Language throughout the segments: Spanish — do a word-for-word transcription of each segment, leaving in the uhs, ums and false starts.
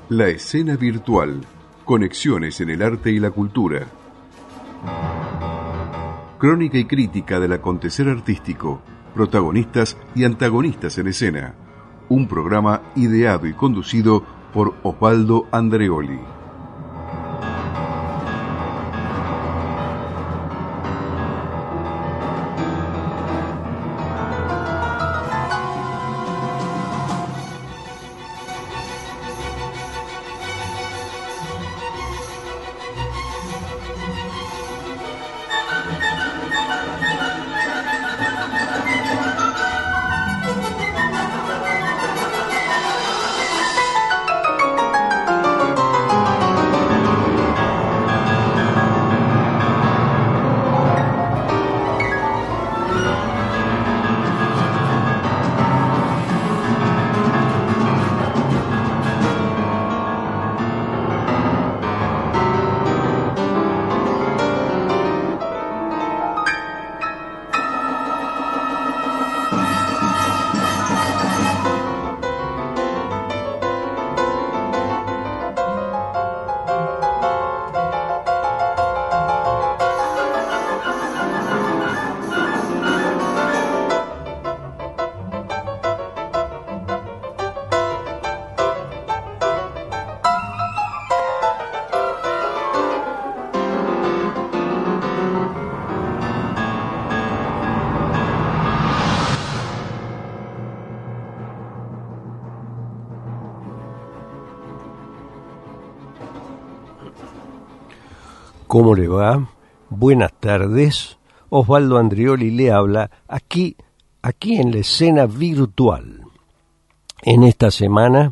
La escena virtual. Conexiones en el arte y la cultura. Crónica y crítica del acontecer artístico. Protagonistas y antagonistas en escena. Un programa ideado y conducido por Osvaldo Andreoli. ¿Cómo le va? Buenas tardes. Osvaldo Andreoli le habla aquí, aquí en la escena virtual. En esta semana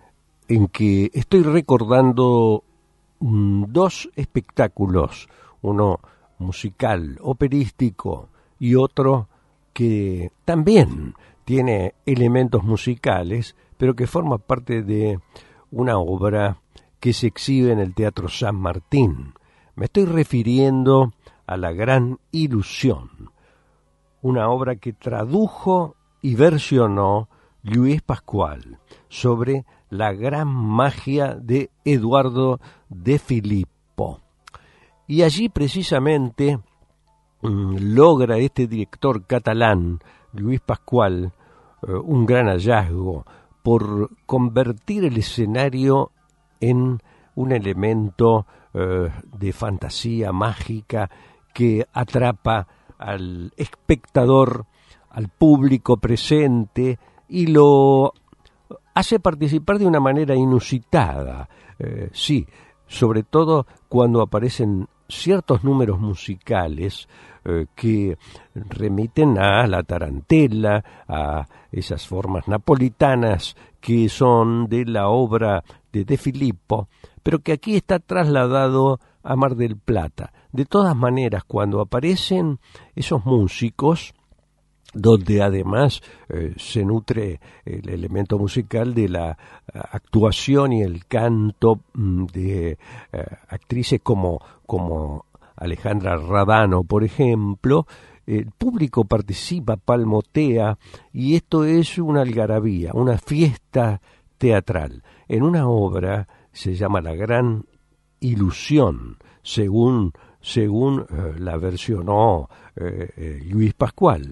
en que estoy recordando mmm, dos espectáculos, uno musical, operístico y otro que también tiene elementos musicales, pero que forma parte de una obra que se exhibe en el Teatro San Martín. Me estoy refiriendo a La Gran Ilusión, una obra que tradujo y versionó Lluís Pascual sobre la gran magia de Eduardo de Filippo. Y allí precisamente mmm, logra este director catalán, Lluís Pascual, eh, un gran hallazgo por convertir el escenario en un elemento eh, de fantasía mágica que atrapa al espectador, al público presente y lo hace participar de una manera inusitada. Eh, sí, sobre todo cuando aparecen ciertos números musicales eh, que remiten a la tarantela, a esas formas napolitanas que son de la obra de De Filippo, pero que aquí está trasladado a Mar del Plata. De todas maneras, cuando aparecen esos músicos, donde además eh, se nutre el elemento musical de la uh, actuación y el canto mm, de uh, actrices como, como Alejandra Radano, por ejemplo, el público participa, palmotea, y esto es una algarabía, una fiesta teatral. En una obra se llama La Gran Ilusión, según, según eh, la versionó eh, eh, Lluís Pascual,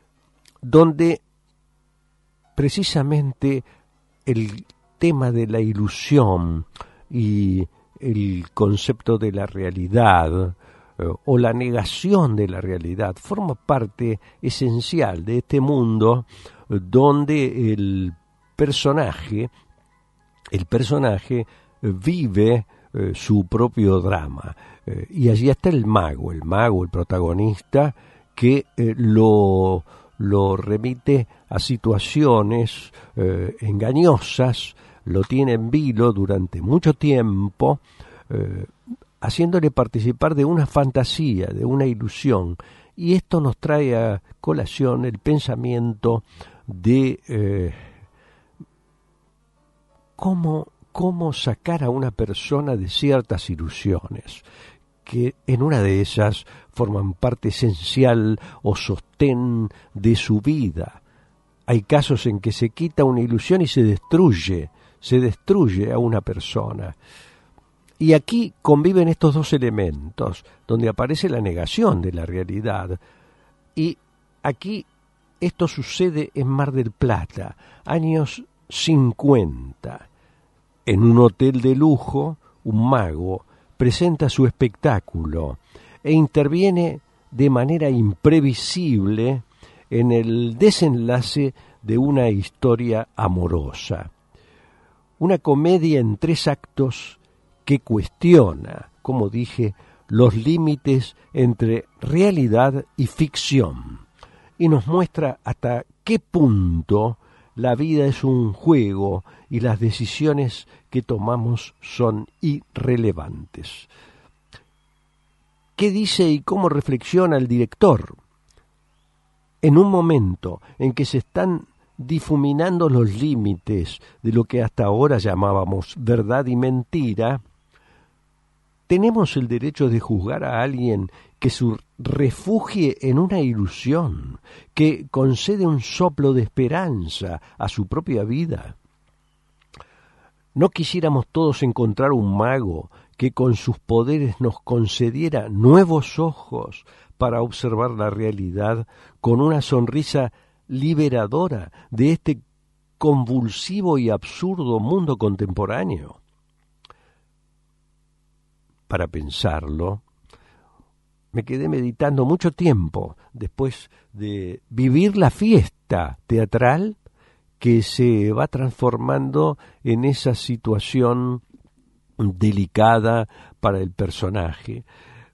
donde precisamente el tema de la ilusión y el concepto de la realidad eh, o la negación de la realidad forma parte esencial de este mundo eh, donde el personaje, el personaje vive eh, su propio drama. Eh, y allí está el mago, el mago, el protagonista, que eh, lo, lo remite a situaciones eh, engañosas, lo tiene en vilo durante mucho tiempo, eh, haciéndole participar de una fantasía, de una ilusión. Y esto nos trae a colación el pensamiento de eh, cómo, cómo sacar a una persona de ciertas ilusiones, que en una de esas forman parte esencial o sostén de su vida. Hay casos en que se quita una ilusión y se destruye, se destruye a una persona. Y aquí conviven estos dos elementos, donde aparece la negación de la realidad. Y aquí esto sucede en Mar del Plata, años cincuenta. En un hotel de lujo, un mago presenta su espectáculo e interviene de manera imprevisible en el desenlace de una historia amorosa. Una comedia en tres actos que cuestiona, como dije, los límites entre realidad y ficción y nos muestra hasta qué punto la vida es un juego y las decisiones que tomamos son irrelevantes. ¿Qué dice y cómo reflexiona el director? En un momento en que se están difuminando los límites de lo que hasta ahora llamábamos verdad y mentira, ¿tenemos el derecho de juzgar a alguien que se refugie en una ilusión, que concede un soplo de esperanza a su propia vida? ¿No quisiéramos todos encontrar un mago que con sus poderes nos concediera nuevos ojos para observar la realidad con una sonrisa liberadora de este convulsivo y absurdo mundo contemporáneo? Para pensarlo, me quedé meditando mucho tiempo después de vivir la fiesta teatral que se va transformando en esa situación delicada para el personaje.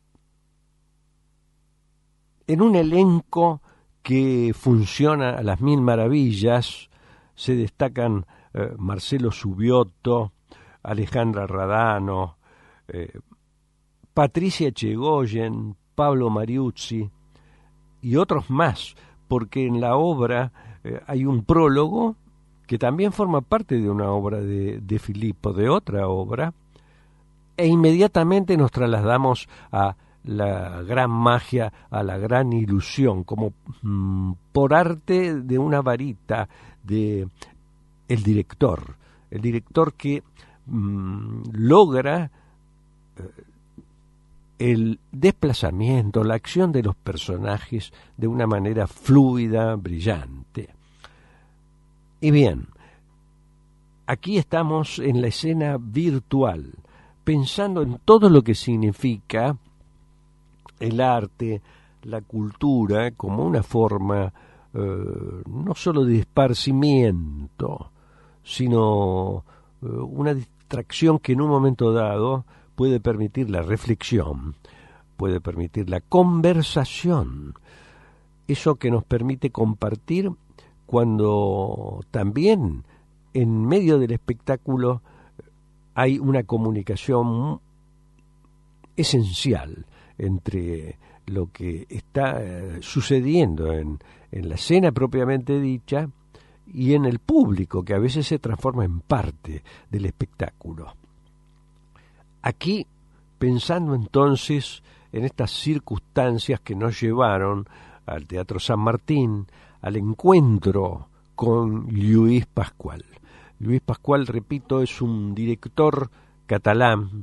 En un elenco que funciona a las mil maravillas se destacan eh, Marcelo Subiotto, Alejandra Radano, eh, Patricia Chegoyen, Pablo Mariuzzi y otros más, porque en la obra eh, hay un prólogo que también forma parte de una obra de, de Filippo, de otra obra, e inmediatamente nos trasladamos a la gran magia, a la gran ilusión, como mm, por arte de una varita de el director, el director que mm, logra eh, el desplazamiento, la acción de los personajes de una manera fluida, brillante. Y bien, aquí estamos en la escena virtual, pensando en todo lo que significa el arte, la cultura, como una forma eh, no solo de esparcimiento, sino eh, una distracción que en un momento dado puede permitir la reflexión, puede permitir la conversación, eso que nos permite compartir cuando también en medio del espectáculo hay una comunicación esencial entre lo que está eh, sucediendo en, en la escena propiamente dicha y en el público, que a veces se transforma en parte del espectáculo. Aquí, pensando entonces en estas circunstancias que nos llevaron al Teatro San Martín, al encuentro con Lluís Pascual. Lluís Pascual, repito, es un director catalán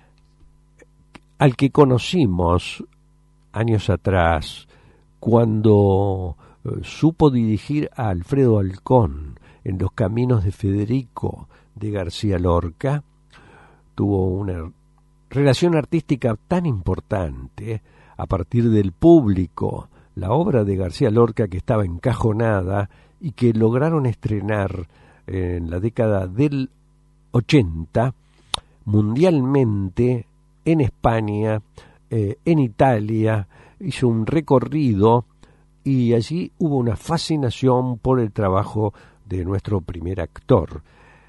al que conocimos años atrás cuando eh, supo dirigir a Alfredo Alcón en Los Caminos de Federico de García Lorca. Tuvo una relación artística tan importante a partir del público, la obra de García Lorca que estaba encajonada y que lograron estrenar en la década del ochenta mundialmente en España, eh, en Italia, hizo un recorrido y allí hubo una fascinación por el trabajo de nuestro primer actor.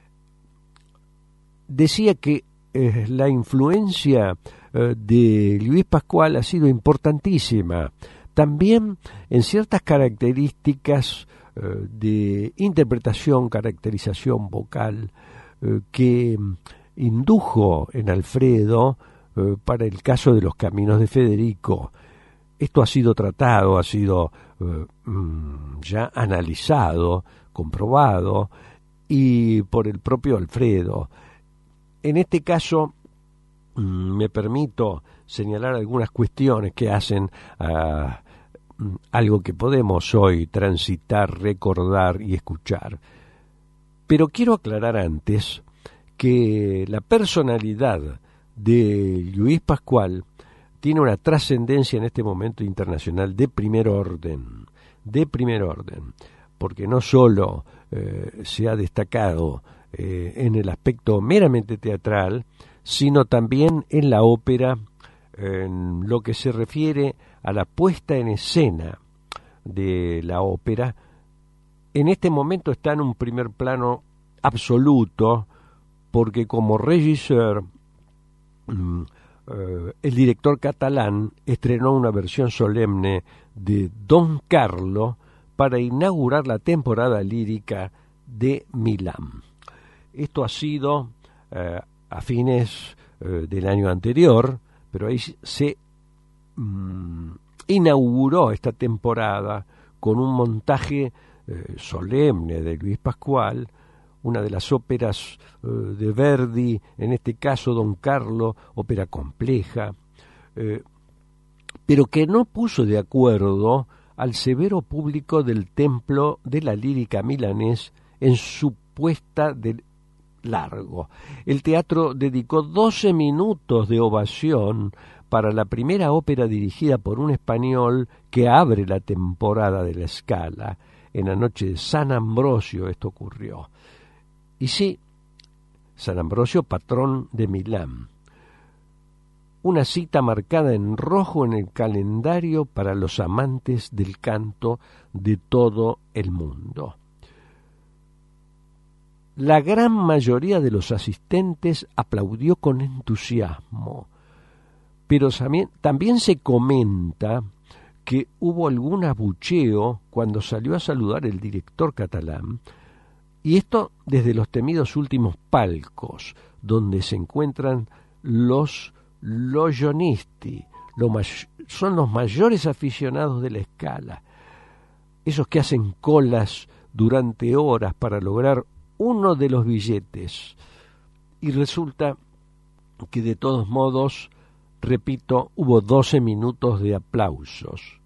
Decía que eh, la influencia eh, de Lluís Pascual ha sido importantísima, también en ciertas características eh, de interpretación, caracterización vocal, eh, que indujo en Alfredo eh, para el caso de Los Caminos de Federico. Esto ha sido tratado, ha sido eh, ya analizado, comprobado, y por el propio Alfredo. En este caso, me permito señalar algunas cuestiones que hacen a algo que podemos hoy transitar, recordar y escuchar. Pero quiero aclarar antes que la personalidad de Lluís Pascual tiene una trascendencia en este momento internacional de primer orden, de primer orden, porque no solo eh, se ha destacado eh, en el aspecto meramente teatral, sino también en la ópera, en lo que se refiere a la puesta en escena de la ópera. En este momento está en un primer plano absoluto, porque como regisseur, mm, eh, el director catalán estrenó una versión solemne de Don Carlo para inaugurar la temporada lírica de Milán. Esto ha sido eh, a fines eh, del año anterior, pero ahí se mm, inauguró esta temporada con un montaje eh, solemne de Lluís Pascual, una de las óperas eh, de Verdi, en este caso Don Carlo, ópera compleja, eh, pero que no puso de acuerdo al severo público del Templo de la Lírica milanés en su puesta de largo. El teatro dedicó doce minutos de ovación para la primera ópera dirigida por un español que abre la temporada de la Scala. En la noche de San Ambrosio esto ocurrió. Y sí, San Ambrosio, patrón de Milán. Una cita marcada en rojo en el calendario para los amantes del canto de todo el mundo. La gran mayoría de los asistentes aplaudió con entusiasmo, pero también, también se comenta que hubo algún abucheo cuando salió a saludar el director catalán, y esto desde los temidos últimos palcos, donde se encuentran los logionisti, lo may- son los mayores aficionados de la Scala, esos que hacen colas durante horas para lograr uno de los billetes, y resulta que de todos modos, repito, hubo doce minutos de aplausos.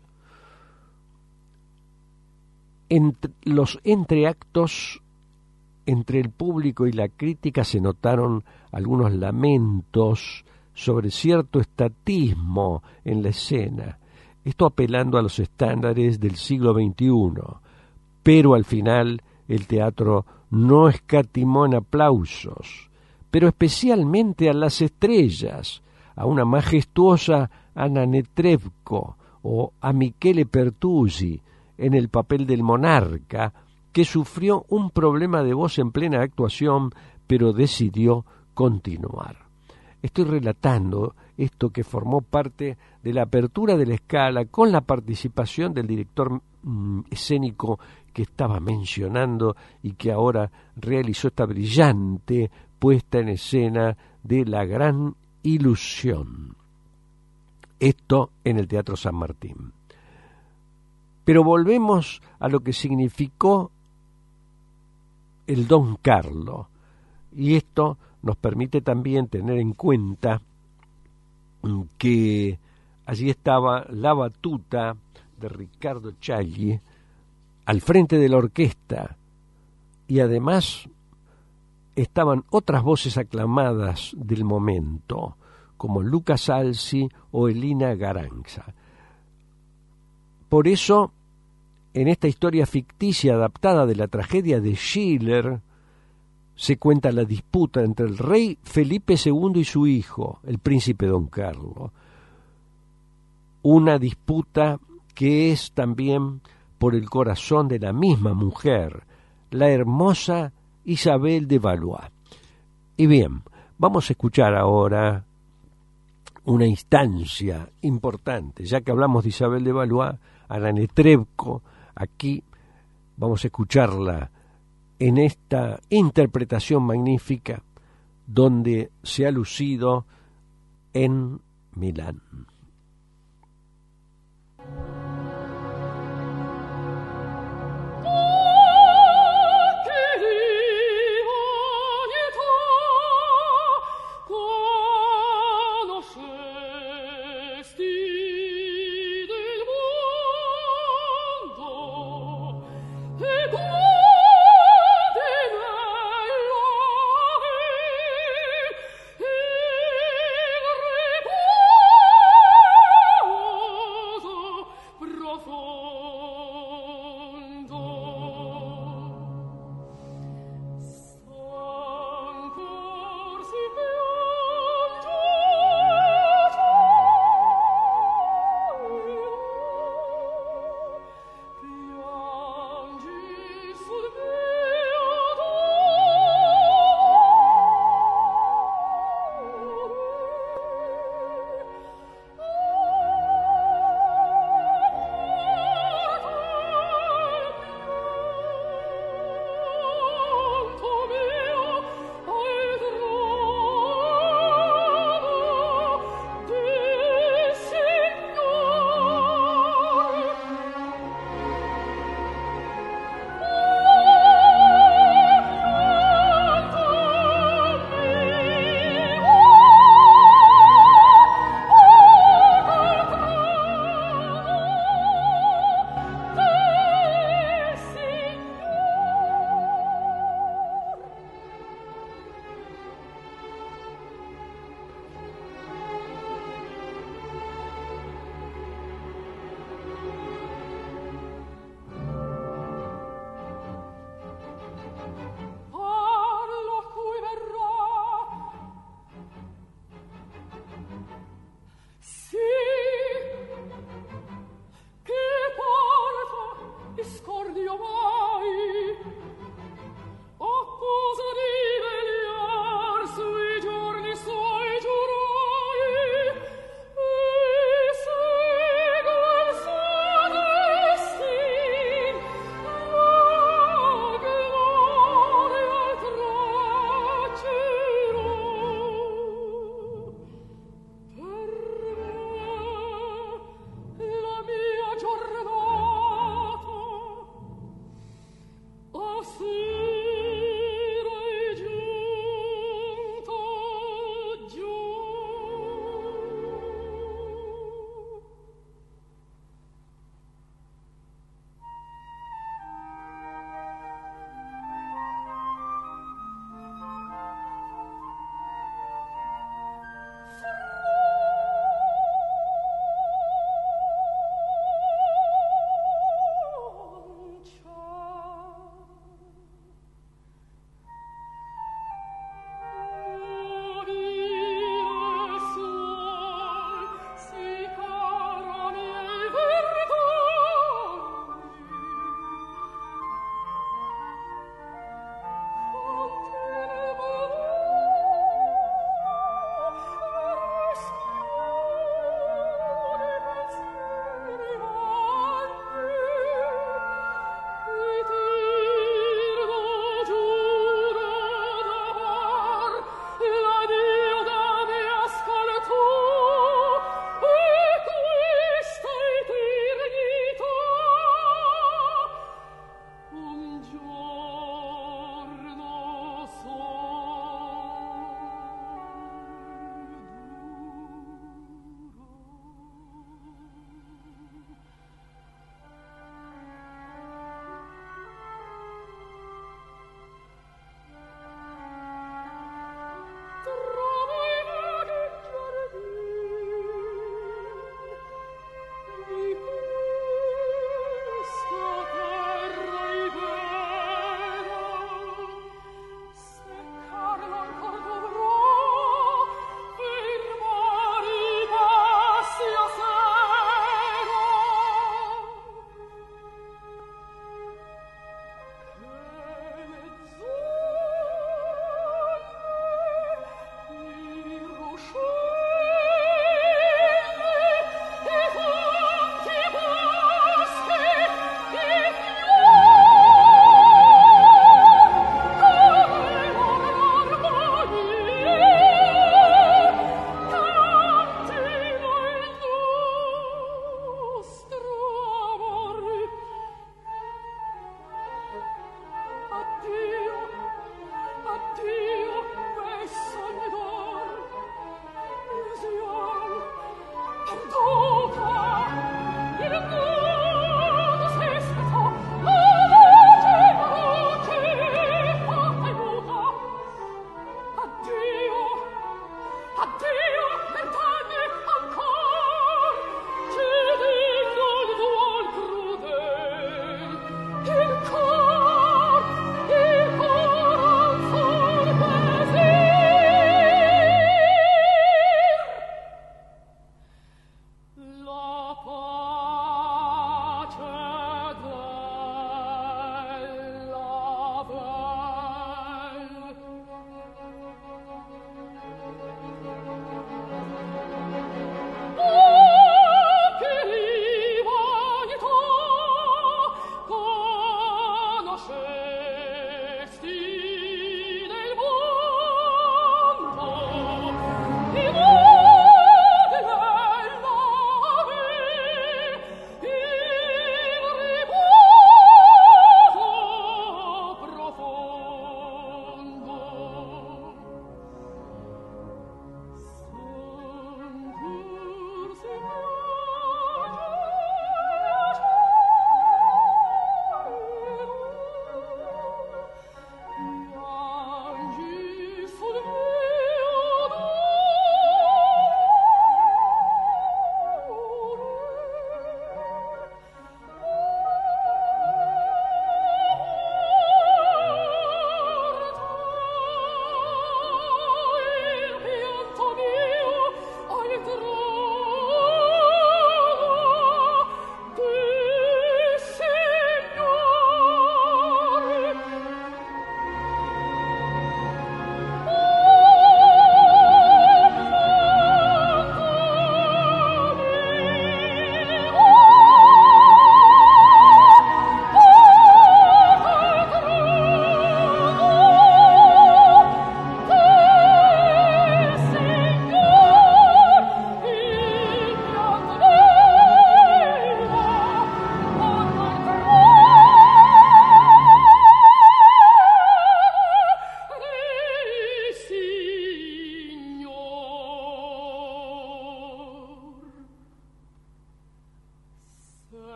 Entre los entreactos, entre el público y la crítica, se notaron algunos lamentos sobre cierto estatismo en la escena, esto apelando a los estándares del siglo veintiuno, pero al final el teatro no escatimó en aplausos, pero especialmente a las estrellas, a una majestuosa Anna Netrebko o a Michele Pertusi en el papel del monarca, que sufrió un problema de voz en plena actuación, pero decidió continuar. Estoy relatando esto que formó parte de la apertura de la Scala con la participación del director mm, escénico que estaba mencionando y que ahora realizó esta brillante puesta en escena de La Gran Ilusión. Esto en el Teatro San Martín. Pero volvemos a lo que significó el Don Carlo, y esto nos permite también tener en cuenta que allí estaba la batuta de Riccardo Ciagli al frente de la orquesta, y además estaban otras voces aclamadas del momento, como Luca Salsi o Elina Garanza. Por eso, en esta historia ficticia adaptada de la tragedia de Schiller, se cuenta la disputa entre el rey Felipe segundo y su hijo, el príncipe Don Carlo. Una disputa que es también por el corazón de la misma mujer, la hermosa Isabel de Valois. Y bien, vamos a escuchar ahora una instancia importante, ya que hablamos de Isabel de Valois, Anna Netrebko. Aquí vamos a escucharla en esta interpretación magnífica donde se ha lucido en Milán. Oh, che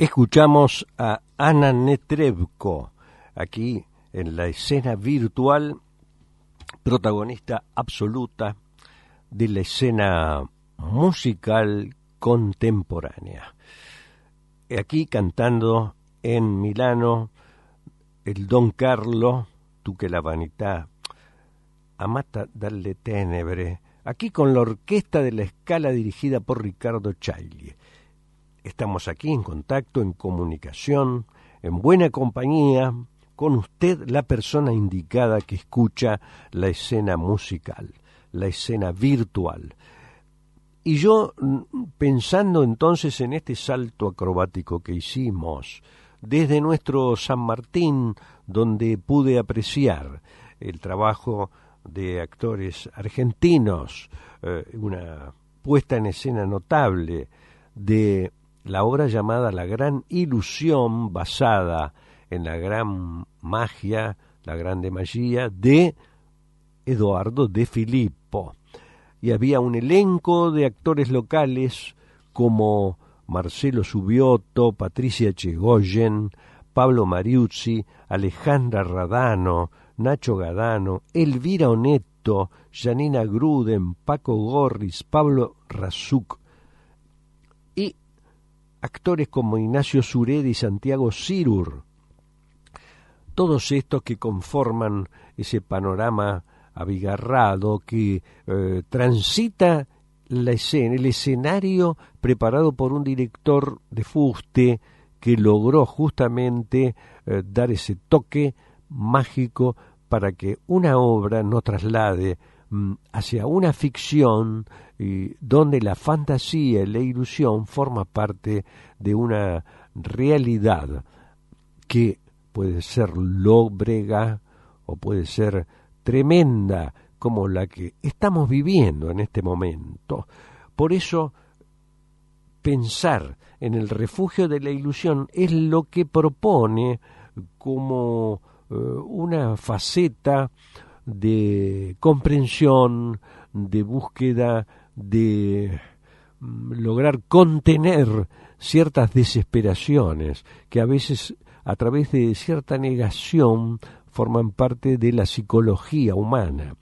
Escuchamos a Anna Netrebko, aquí en la escena virtual, protagonista absoluta de la escena musical contemporánea. Aquí cantando en Milano el Don Carlo, tu che la vanità, amata dalle tenebre, aquí con la orquesta de la Scala dirigida por Riccardo Chailly. Estamos aquí en contacto, en comunicación, en buena compañía, con usted, la persona indicada que escucha la escena musical, la escena virtual. Y yo, pensando entonces en este salto acrobático que hicimos, desde nuestro San Martín, donde pude apreciar el trabajo de actores argentinos, eh, una puesta en escena notable de la obra llamada La Gran Ilusión, basada en la gran magia, la grande magia de Edoardo De Filippo. Y había un elenco de actores locales como Marcelo Subiotto, Patricia Chegoyen, Pablo Mariuzzi, Alejandra Radano, Nacho Gadano, Elvira Onetto, Janina Gruden, Paco Gorris, Pablo Razuk y actores como Ignacio Sureda y Santiago Cirur. Todos estos que conforman ese panorama abigarrado que eh, transita la escena, el escenario preparado por un director de fuste que logró justamente eh, dar ese toque mágico para que una obra no traslade mm, hacia una ficción y donde la fantasía y la ilusión forma parte de una realidad que puede ser lóbrega o puede ser tremenda como la que estamos viviendo en este momento. Por eso, pensar en el refugio de la ilusión es lo que propone como eh, una faceta de comprensión, de búsqueda, de mm, lograr contener ciertas desesperaciones que a veces a través de cierta negación forman parte de la psicología humana.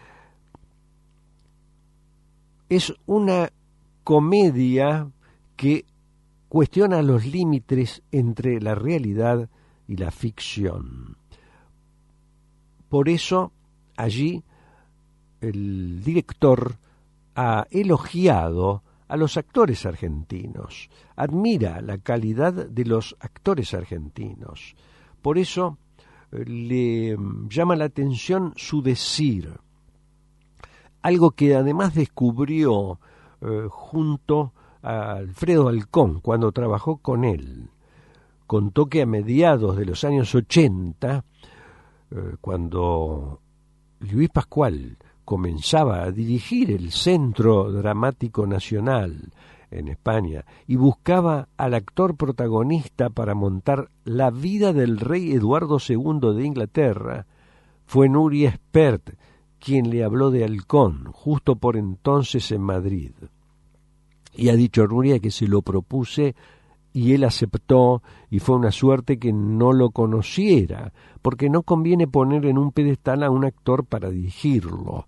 Es una comedia que cuestiona los límites entre la realidad y la ficción. Por eso, allí, el director ha elogiado a los actores argentinos, admira la calidad de los actores argentinos. Por eso le llama la atención su decir, algo que además descubrió eh, junto a Alfredo Alcón cuando trabajó con él. Contó que a mediados de los años ochenta, eh, cuando Luis Pascual comenzaba a dirigir el Centro Dramático Nacional en España y buscaba al actor protagonista para montar La vida del rey Eduardo segundo de Inglaterra, fue Nuria Espert quien le habló de Alcón, justo por entonces en Madrid. Y ha dicho Nuria que se lo propuse y él aceptó, y fue una suerte que no lo conociera, porque no conviene poner en un pedestal a un actor para dirigirlo.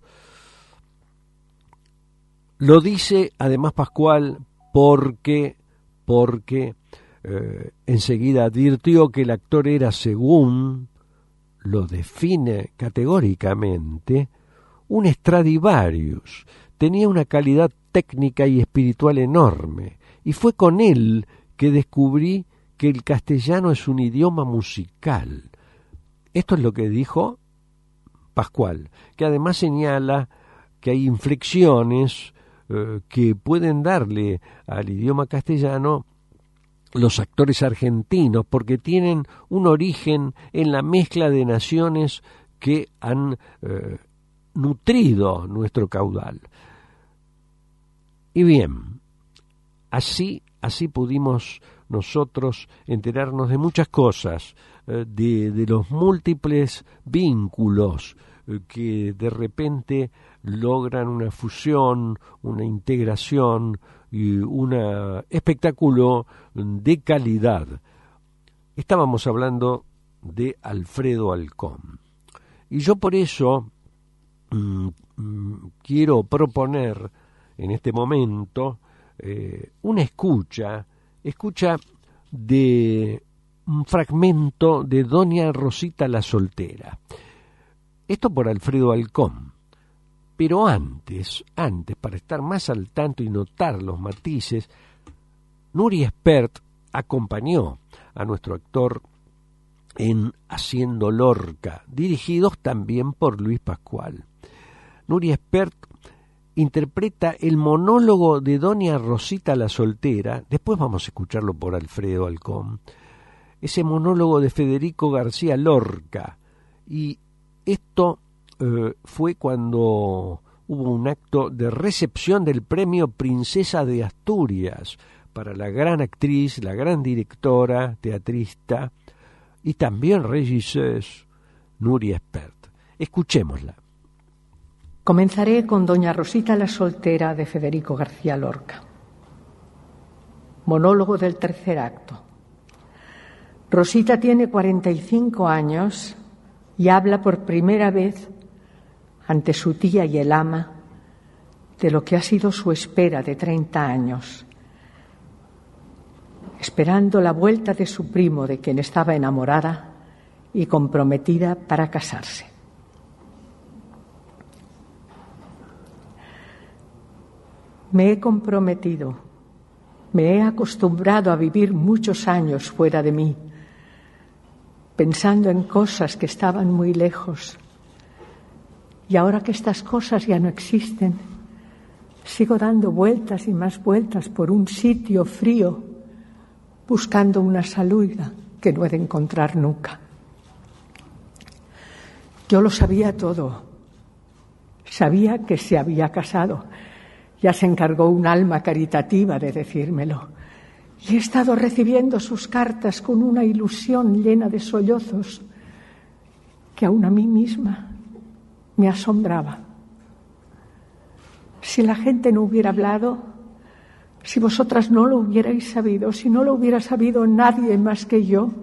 Lo dice además Pascual porque, porque eh, enseguida advirtió que el actor era, según lo define categóricamente, un Stradivarius, tenía una calidad técnica y espiritual enorme, y fue con él que descubrí que el castellano es un idioma musical. Esto es lo que dijo Pascual, que además señala que hay inflexiones eh, que pueden darle al idioma castellano los actores argentinos, porque tienen un origen en la mezcla de naciones que han eh, nutrido nuestro caudal. Y bien, así, así pudimos nosotros enterarnos de muchas cosas, eh, de, de los múltiples vínculos eh, que de repente logran una fusión, una integración y un espectáculo de calidad. Estábamos hablando de Alfredo Alcón. Y yo por eso mmm, mmm, quiero proponer en este momento eh, una escucha, escucha de un fragmento de Doña Rosita la Soltera. Esto por Alfredo Alcón. Pero antes, antes, para estar más al tanto y notar los matices, Nuria Espert acompañó a nuestro actor en Haciendo Lorca, dirigidos también por Luis Pascual. Nuria Espert interpreta el monólogo de Doña Rosita la Soltera, después vamos a escucharlo por Alfredo Alcón, ese monólogo de Federico García Lorca, y esto eh, fue cuando hubo un acto de recepción del premio Princesa de Asturias para la gran actriz, la gran directora, teatrista y también regisseuse Nuria Espert. Escuchémosla. Comenzaré con Doña Rosita la Soltera de Federico García Lorca. Monólogo del tercer acto. Rosita tiene cuarenta y cinco años y habla por primera vez ante su tía y el ama de lo que ha sido su espera de treinta años, esperando la vuelta de su primo, de quien estaba enamorada y comprometida para casarse. Me he comprometido, me he acostumbrado a vivir muchos años fuera de mí, pensando en cosas que estaban muy lejos. Y ahora que estas cosas ya no existen, sigo dando vueltas y más vueltas por un sitio frío, buscando una salida que no he de encontrar nunca. Yo lo sabía todo. Sabía que se había casado. Ya se encargó un alma caritativa de decírmelo. Y he estado recibiendo sus cartas con una ilusión llena de sollozos que aún a mí misma me asombraba. Si la gente no hubiera hablado, si vosotras no lo hubierais sabido, si no lo hubiera sabido nadie más que yo,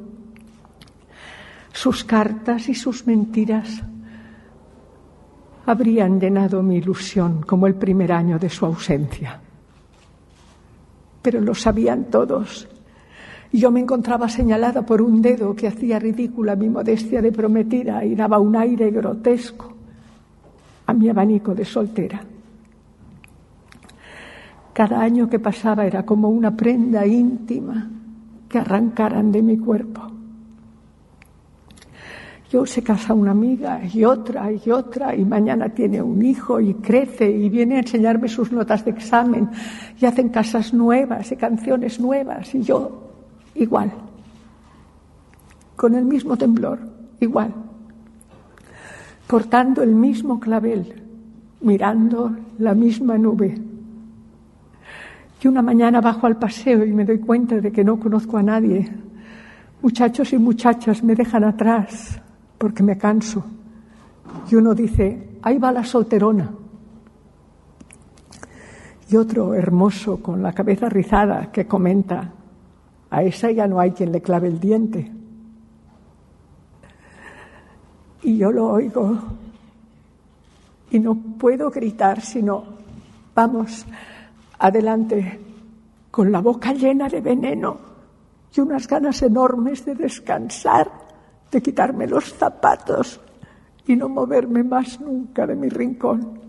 sus cartas y sus mentiras habrían llenado mi ilusión como el primer año de su ausencia. Pero lo sabían todos. Y yo me encontraba señalada por un dedo que hacía ridícula mi modestia de prometida y daba un aire grotesco a mi abanico de soltera. Cada año que pasaba era como una prenda íntima que arrancaran de mi cuerpo. Yo se casa una amiga y otra y otra y mañana tiene un hijo y crece y viene a enseñarme sus notas de examen y hacen casas nuevas y canciones nuevas y yo igual, con el mismo temblor, igual, cortando el mismo clavel, mirando la misma nube. Y una mañana bajo al paseo y me doy cuenta de que no conozco a nadie. Muchachos y muchachas me dejan atrás porque me canso. Y uno dice, ahí va la solterona. Y otro hermoso con la cabeza rizada que comenta, a esa ya no hay quien le clave el diente. Y yo lo oigo y no puedo gritar, sino, vamos, adelante, con la boca llena de veneno y unas ganas enormes de descansar, de quitarme los zapatos y no moverme más nunca de mi rincón.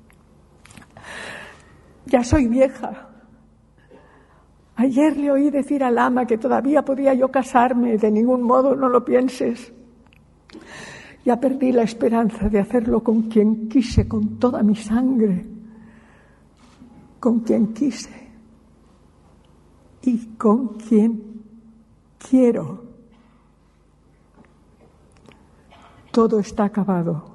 Ya soy vieja. Ayer le oí decir al ama que todavía podía yo casarme. De ningún modo, no lo pienses. Ya perdí la esperanza de hacerlo con quien quise, con toda mi sangre, con quien quise y con quien quiero. Todo está acabado.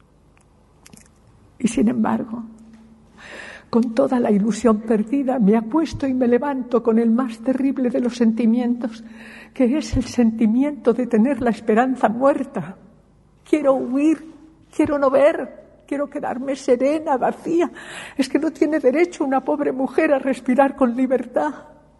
Y sin embargo, con toda la ilusión perdida, me acuesto y me levanto con el más terrible de los sentimientos, que es el sentimiento de tener la esperanza muerta. Quiero huir Quiero no ver, quiero quedarme serena, vacía. Es que no tiene derecho una pobre mujer a respirar con libertad.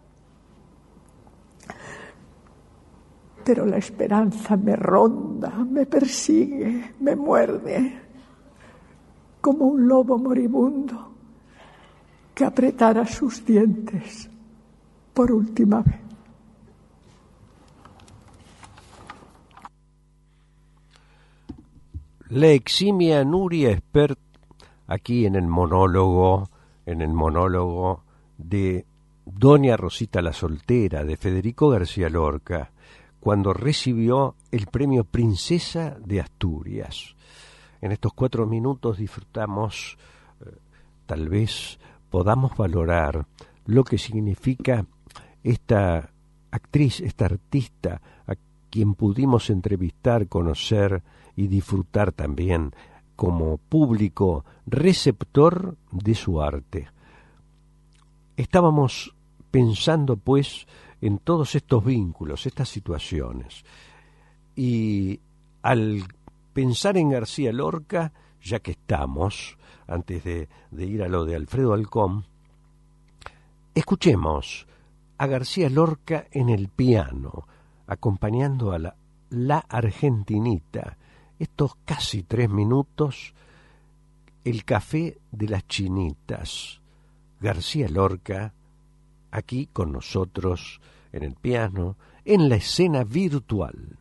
Pero la esperanza me ronda, me persigue, me muerde, como un lobo moribundo que apretara sus dientes por última vez. La eximia Nuria Espert, aquí en el monólogo, en el monólogo de Doña Rosita la Soltera, de Federico García Lorca, cuando recibió el premio Princesa de Asturias. En estos cuatro minutos disfrutamos, eh, tal vez podamos valorar lo que significa esta actriz, esta artista, a quien pudimos entrevistar, conocer y disfrutar también como público receptor de su arte. Estábamos pensando, pues, en todos estos vínculos, estas situaciones. Y al pensar en García Lorca, ya que estamos, antes de, de ir a lo de Alfredo Alcón, escuchemos a García Lorca en el piano, acompañando a la, la Argentinita, estos casi tres minutos, el café de las chinitas. García Lorca, aquí con nosotros, en el piano, en la escena virtual.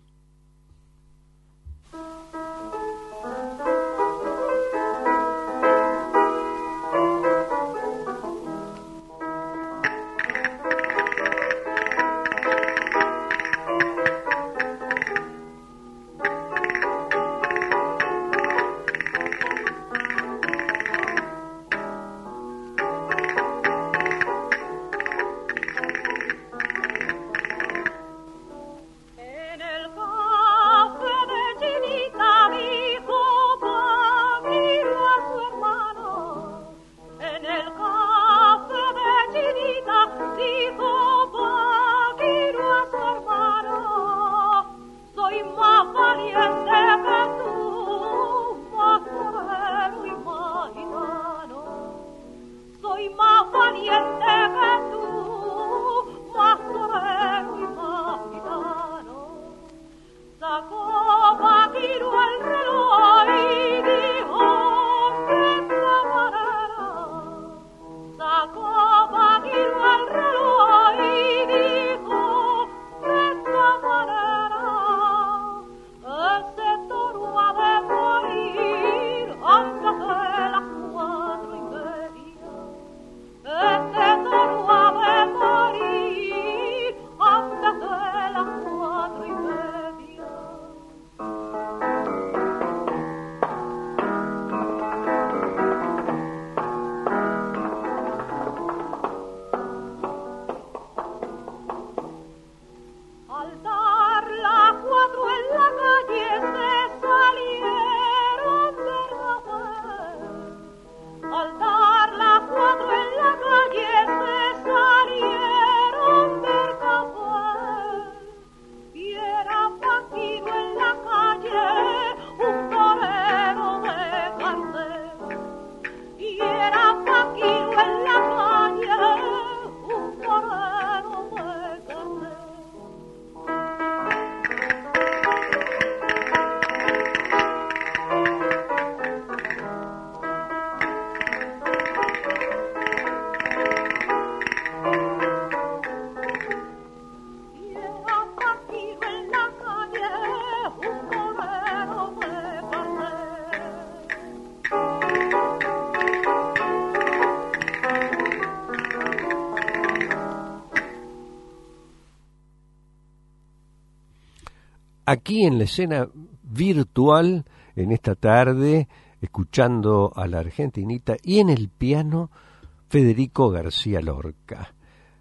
Aquí en la escena virtual, en esta tarde, escuchando a la Argentinita, y en el piano, Federico García Lorca.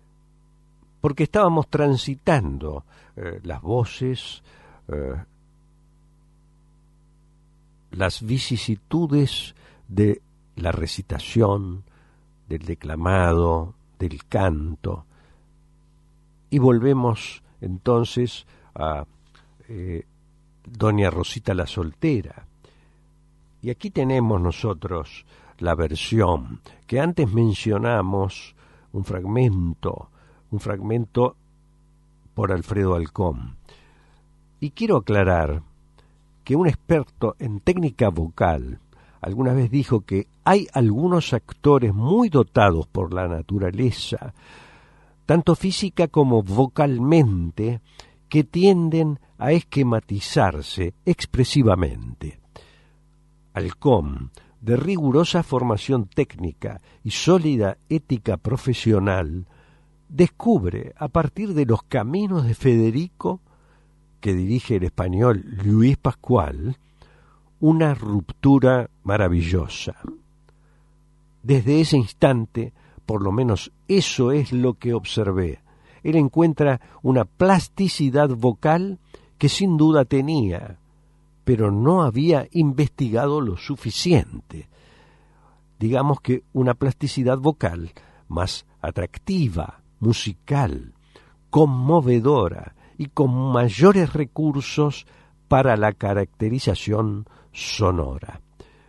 Porque estábamos transitando eh, las voces, eh, las vicisitudes de la recitación, del declamado, del canto, y volvemos entonces a Eh, Doña Rosita la Soltera, Y aquí tenemos nosotros la versión que antes mencionamos, un fragmento, un fragmento por Alfredo Alcón. Y quiero aclarar que un experto en técnica vocal alguna vez dijo que hay algunos actores muy dotados por la naturaleza, tanto física como vocalmente, que tienden a esquematizarse expresivamente. Alcón, de rigurosa formación técnica y sólida ética profesional, descubre a partir de los caminos de Federico, que dirige el español Luis Pascual, una ruptura maravillosa. Desde ese instante, por lo menos eso es lo que observé, él encuentra una plasticidad vocal que sin duda tenía, pero no había investigado lo suficiente. Digamos que una plasticidad vocal más atractiva, musical, conmovedora y con mayores recursos para la caracterización sonora.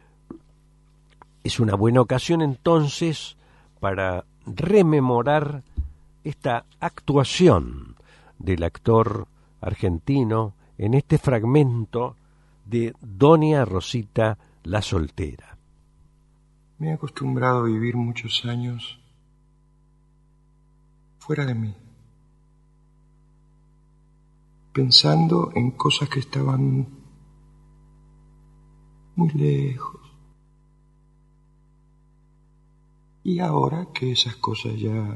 Es una buena ocasión entonces para rememorar esta actuación del actor argentino en este fragmento de Doña Rosita la Soltera. Me he acostumbrado a vivir muchos años fuera de mí, pensando en cosas que estaban muy lejos. Y ahora que esas cosas ya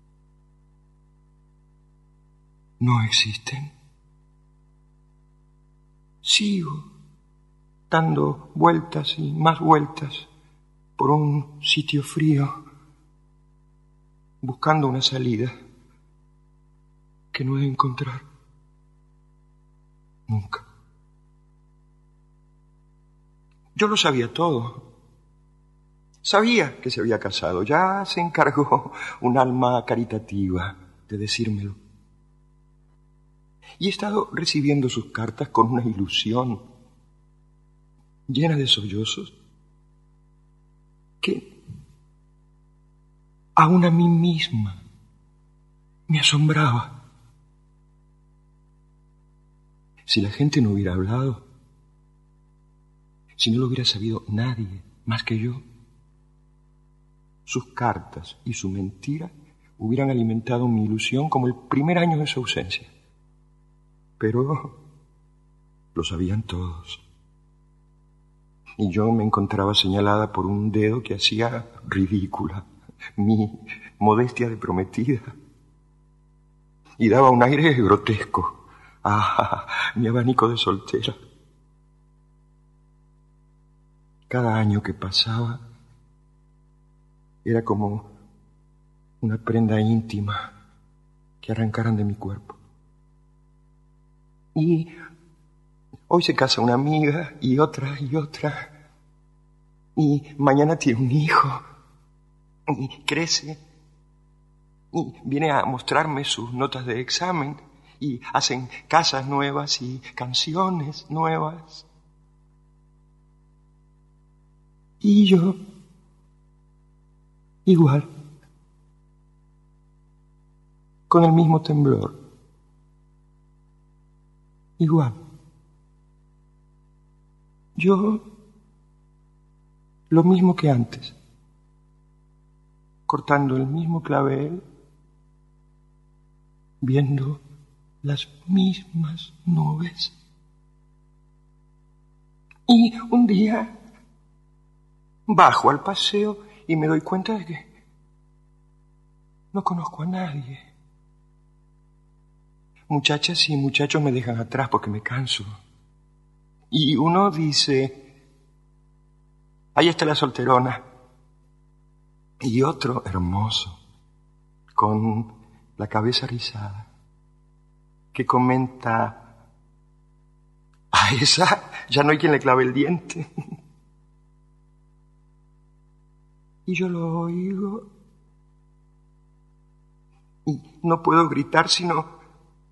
no existen, sigo dando vueltas y más vueltas por un sitio frío, buscando una salida que no he de encontrar nunca. Yo lo sabía todo. Sabía que se había casado. Ya se encargó un alma caritativa de decírmelo. Y he estado recibiendo sus cartas con una ilusión llena de sollozos que aún a mí misma me asombraba. Si la gente no hubiera hablado, si no lo hubiera sabido nadie más que yo, sus cartas y su mentira hubieran alimentado mi ilusión como el primer año de su ausencia. Pero lo sabían todos. Y yo me encontraba señalada por un dedo que hacía ridícula mi modestia de prometida y daba un aire grotesco a mi abanico de soltera. Cada año que pasaba era como una prenda íntima que arrancaran de mi cuerpo. Y hoy se casa una amiga y otra y otra. Y mañana tiene un hijo. Y crece. Y viene a mostrarme sus notas de examen. Y hacen casas nuevas y canciones nuevas. Y yo, igual, con el mismo temblor. Igual. Yo, lo mismo que antes, cortando el mismo clavel, viendo las mismas nubes. Y un día bajo al paseo y me doy cuenta de que no conozco a nadie. Muchachas y muchachos me dejan atrás porque me canso. Y uno dice, ahí está la solterona. Y otro hermoso, con la cabeza rizada, que comenta, a esa ya no hay quien le clave el diente. Y yo lo oigo y no puedo gritar sino,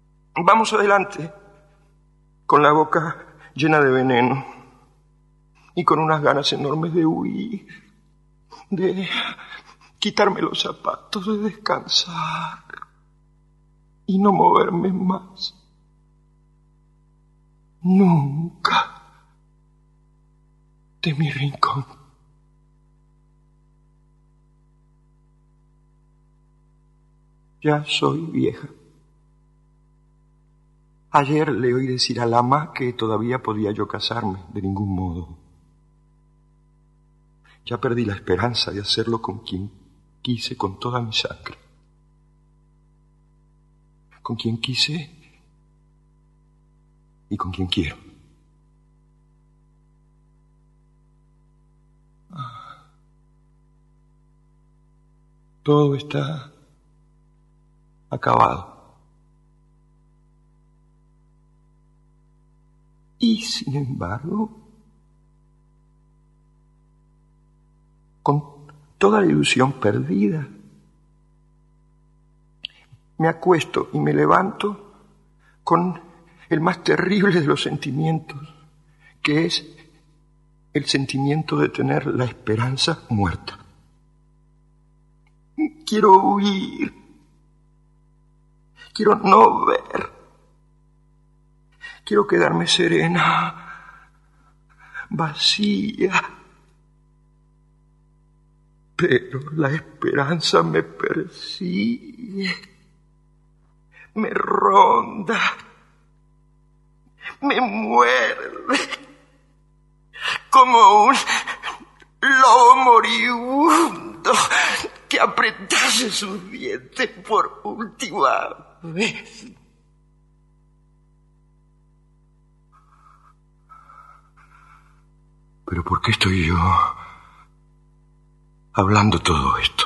vamos adelante, con la boca llena de veneno. y con unas ganas enormes de huir, de quitarme los zapatos, de descansar y no moverme más. Nunca de mi rincón. Ya soy vieja. Ayer le oí decir a Lama que todavía podía yo casarme, de ningún modo. Ya perdí la esperanza de hacerlo con quien quise con toda mi sangre. Con quien quise y con quien quiero. Ah. Todo está acabado. Y sin embargo, con toda la ilusión perdida, me acuesto y me levanto con el más terrible de los sentimientos, que es el sentimiento de tener la esperanza muerta. Quiero huir, quiero no ver, quiero quedarme serena, vacía. Pero la esperanza me persigue, me ronda, me muerde, como un lobo moribundo que apretase sus dientes por última vez. ¿Pero por qué estoy yo hablando todo esto?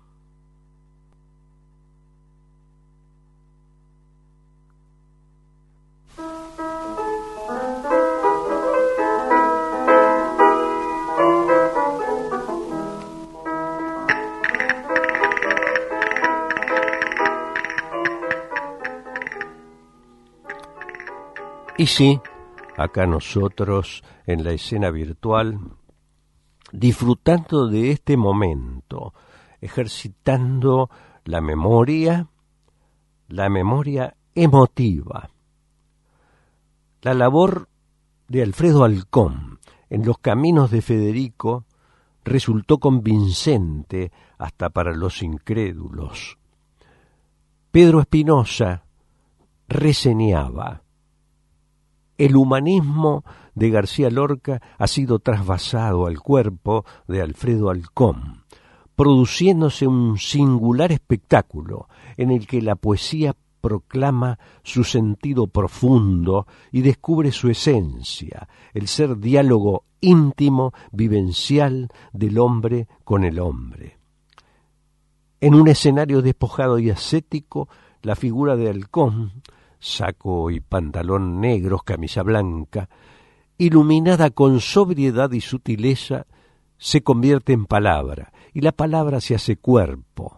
Y sí, acá nosotros en la escena virtual, disfrutando de este momento, ejercitando la memoria, la memoria emotiva. La labor de Alfredo Alcón en Los caminos de Federico resultó convincente hasta para los incrédulos. Pedro Espinosa reseñaba: el humanismo de García Lorca ha sido trasvasado al cuerpo de Alfredo Alcón, produciéndose un singular espectáculo en el que la poesía proclama su sentido profundo y descubre su esencia, el ser diálogo íntimo, vivencial del hombre con el hombre. En un escenario despojado y ascético, la figura de Alcón, saco y pantalón negros, camisa blanca, iluminada con sobriedad y sutileza, se convierte en palabra, y la palabra se hace cuerpo.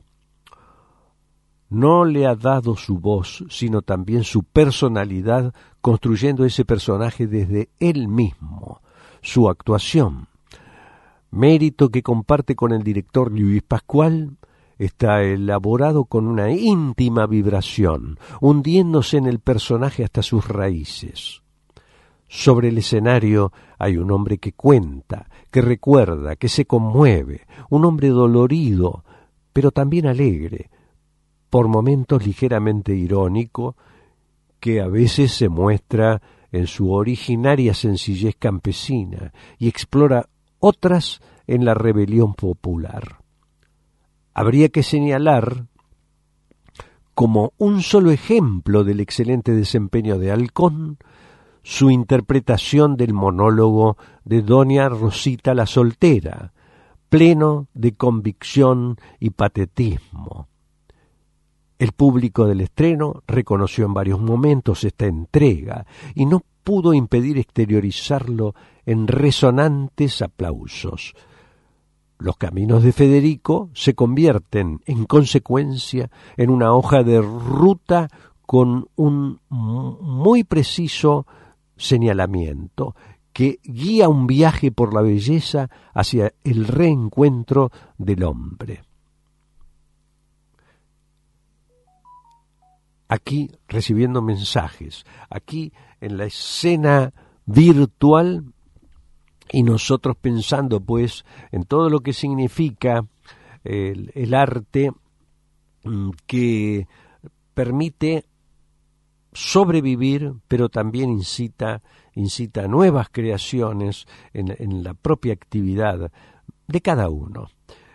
No le ha dado su voz, sino también su personalidad, construyendo ese personaje desde él mismo, su actuación. Mérito que comparte con el director Luis Pascual, está elaborado con una íntima vibración, hundiéndose en el personaje hasta sus raíces. Sobre el escenario hay un hombre que cuenta, que recuerda, que se conmueve, un hombre dolorido, pero también alegre, por momentos ligeramente irónico, que a veces se muestra en su originaria sencillez campesina y explora otras en la rebelión popular. Habría que señalar como un solo ejemplo del excelente desempeño de Alcón su interpretación del monólogo de doña Rosita la Soltera, pleno de convicción y patetismo. El público del estreno reconoció en varios momentos esta entrega y no pudo impedir exteriorizarlo en resonantes aplausos. Los caminos de Federico se convierten, en consecuencia, en una hoja de ruta con un muy preciso señalamiento que guía un viaje por la belleza hacia el reencuentro del hombre. Aquí recibiendo mensajes, aquí en la escena virtual, y nosotros pensando pues en todo lo que significa el, el arte que permite sobrevivir, pero también incita, incita a nuevas creaciones en, en la propia actividad de cada uno.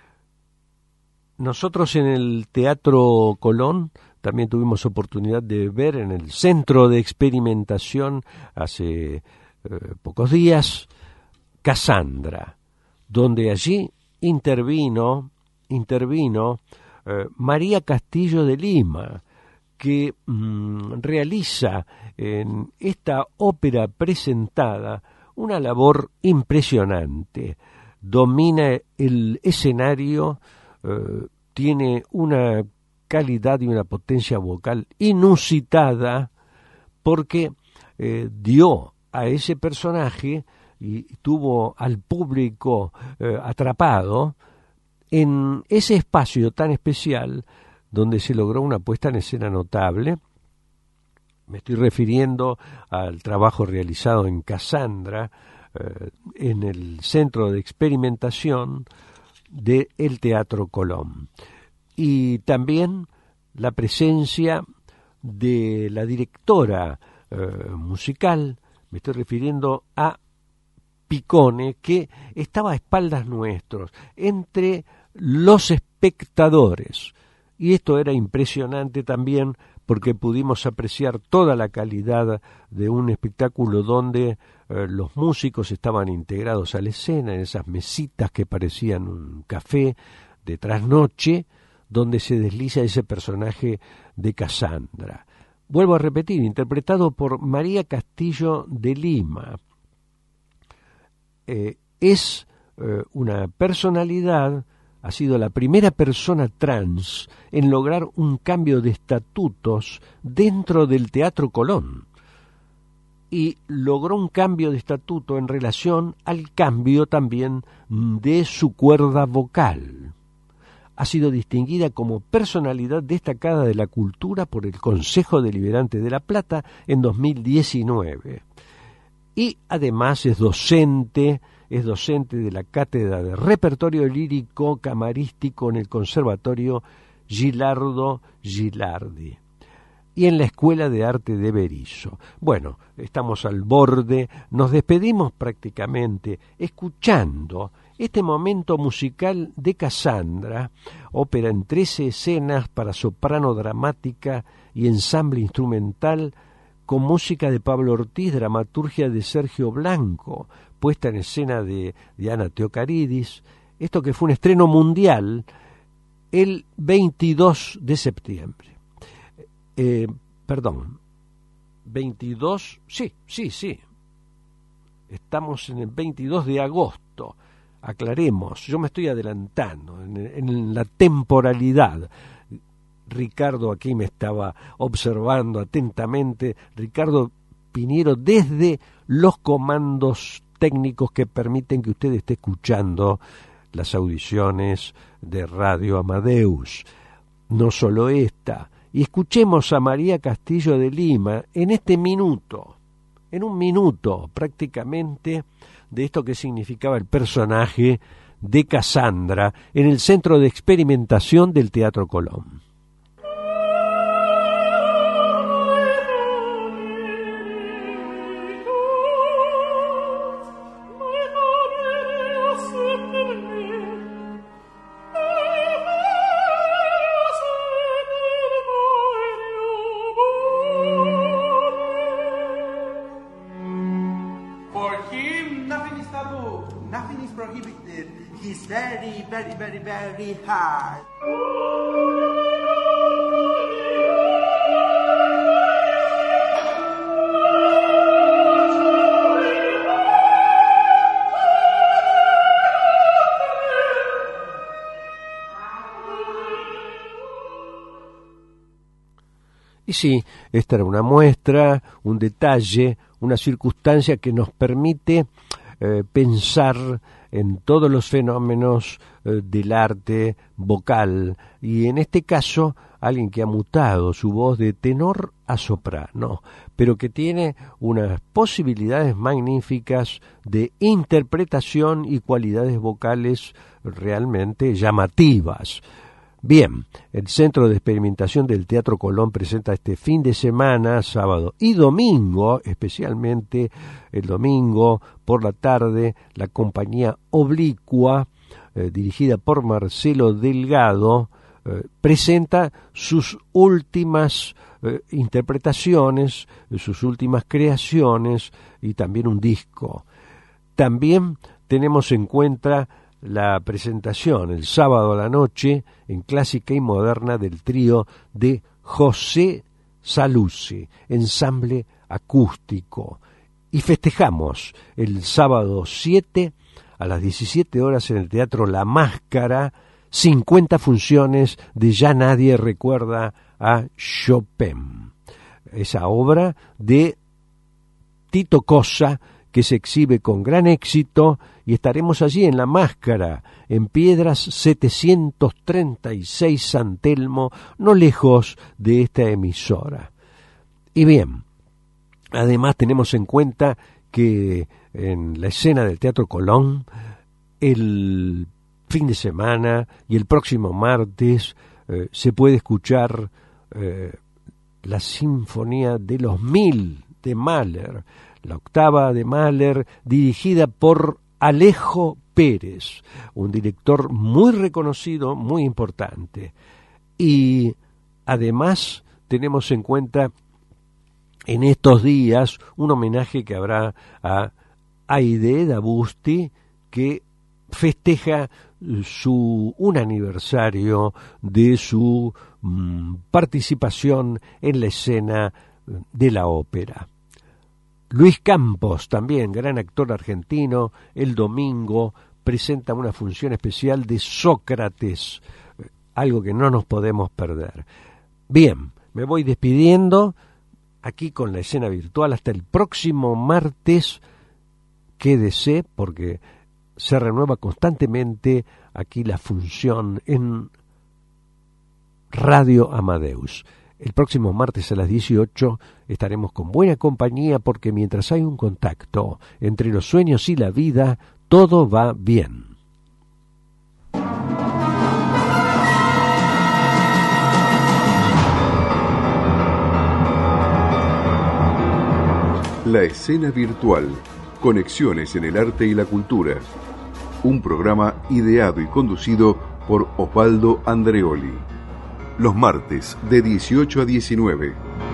Nosotros en el Teatro Colón también tuvimos oportunidad de ver en el Centro de Experimentación hace eh, pocos días Cassandra, donde allí intervino, intervino eh, María Castillo de Lima, que mmm, realiza en esta ópera presentada una labor impresionante. Domina el escenario, eh, tiene una calidad y una potencia vocal inusitada, porque eh, dio a ese personaje y tuvo al público eh, atrapado en ese espacio tan especial donde se logró una puesta en escena notable. Me estoy refiriendo al trabajo realizado en Cassandra, eh, en el Centro de Experimentación del Teatro Colón. Y también la presencia de la directora eh, musical, me estoy refiriendo a Picone, que estaba a espaldas nuestros, entre los espectadores. Y esto era impresionante también porque pudimos apreciar toda la calidad de un espectáculo donde eh, los músicos estaban integrados a la escena, en esas mesitas que parecían un café de trasnoche, donde se desliza ese personaje de Cassandra. Vuelvo a repetir, interpretado por María Castillo de Lima. Eh, es eh, una personalidad, ha sido la primera persona trans en lograr un cambio de estatutos dentro del Teatro Colón. Y logró un cambio de estatuto en relación al cambio también de su cuerda vocal. Ha sido distinguida como personalidad destacada de la cultura por el Consejo Deliberante de La Plata en dos mil diecinueve. Y además es docente, es docente de la Cátedra de Repertorio Lírico Camarístico en el Conservatorio Gilardo Gilardi y en la Escuela de Arte de Berisso. Bueno, estamos al borde, nos despedimos prácticamente escuchando este momento musical de Cassandra, ópera en trece escenas para soprano dramática y ensamble instrumental, con música de Pablo Ortiz, dramaturgia de Sergio Blanco, puesta en escena de Diana Teocaridis. Esto que fue un estreno mundial el veintidós de septiembre. Eh, perdón, veintidós, sí, sí, sí. Estamos en el veintidós de agosto. Aclaremos, yo me estoy adelantando en, en la temporalidad. Ricardo aquí me estaba observando atentamente. Ricardo Piñero, desde los comandos técnicos que permiten que usted esté escuchando las audiciones de Radio Amadeus. No solo esta. Y escuchemos a María Castillo de Lima en este minuto, en un minuto prácticamente, de esto que significaba el personaje de Cassandra en el Centro de Experimentación del Teatro Colón. Very, very, very hard. Y sí, esta era una muestra, un detalle, una circunstancia que nos permite eh, pensar en todos los fenómenos eh, del arte vocal, y en este caso alguien que ha mutado su voz de tenor a soprano, pero que tiene unas posibilidades magníficas de interpretación y cualidades vocales realmente llamativas. Bien, el Centro de Experimentación del Teatro Colón presenta este fin de semana, sábado y domingo, especialmente el domingo por la tarde, la compañía Oblicua, eh, dirigida por Marcelo Delgado, eh, presenta sus últimas eh, interpretaciones, sus últimas creaciones y también un disco. También tenemos en cuenta la presentación el sábado a la noche en Clásica y Moderna del trío de José Saluzzi, ensamble acústico. Y festejamos el sábado siete a las diecisiete horas en el Teatro La Máscara, cincuenta funciones de Ya nadie recuerda a Chopin. Esa obra de Tito Cosa, que se exhibe con gran éxito, y estaremos allí en La Máscara, en Piedras setecientos treinta y seis San Telmo, no lejos de esta emisora. Y bien, además tenemos en cuenta que en la escena del Teatro Colón, el fin de semana y el próximo martes eh, se puede escuchar eh, la Sinfonía de los Mil de Mahler, la octava de Mahler, dirigida por Alejo Pérez, un director muy reconocido, muy importante. Y además tenemos en cuenta en estos días un homenaje que habrá a Aide Dabusti, que festeja su un aniversario de su mm, participación en la escena de la ópera. Luis Campos, también gran actor argentino, el domingo presenta una función especial de Sócrates, algo que no nos podemos perder. Bien, me voy despidiendo aquí con la escena virtual hasta el próximo martes. Quédese porque se renueva constantemente aquí la función en Radio Amadeus. El próximo martes a las dieciocho estaremos con buena compañía, porque mientras hay un contacto entre los sueños y la vida, todo va bien. La escena virtual. Conexiones en el arte y la cultura. Un programa ideado y conducido por Osvaldo Andreoli. Los martes de dieciocho a diecinueve.